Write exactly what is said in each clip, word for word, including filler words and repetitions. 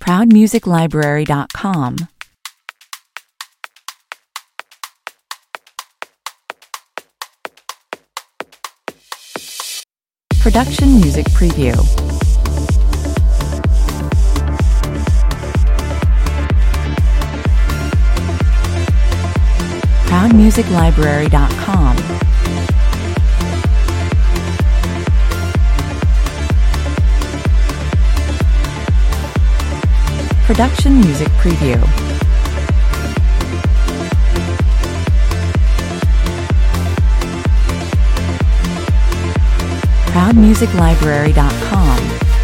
proud music library dot com. Production Music Preview. proud music library dot com. Production Music Preview. proud music library dot com.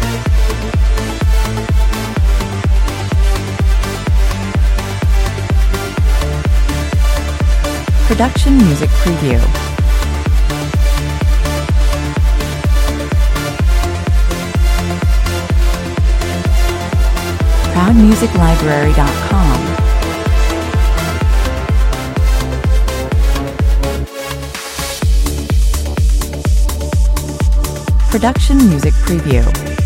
Production Music Preview. proud music library dot com. Production Music Preview.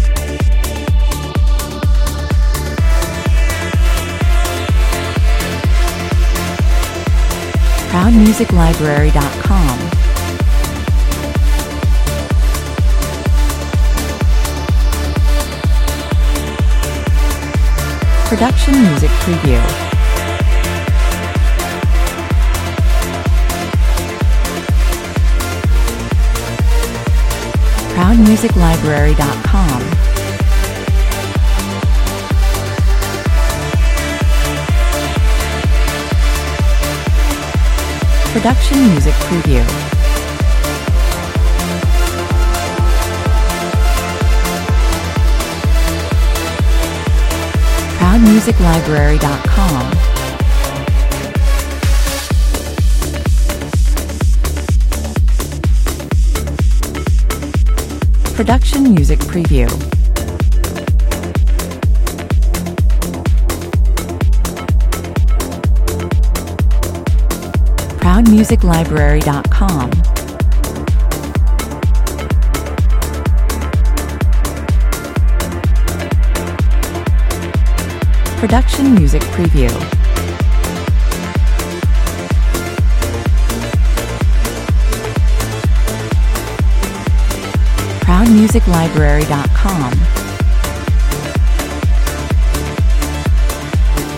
proud music library dot com. Production Music Preview. proud music library dot com. Production Music Preview. proud music library dot com. Production Music Preview. proud music library dot com. Production Music Preview. proud music library dot com.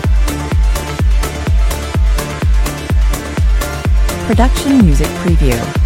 Production Music Preview.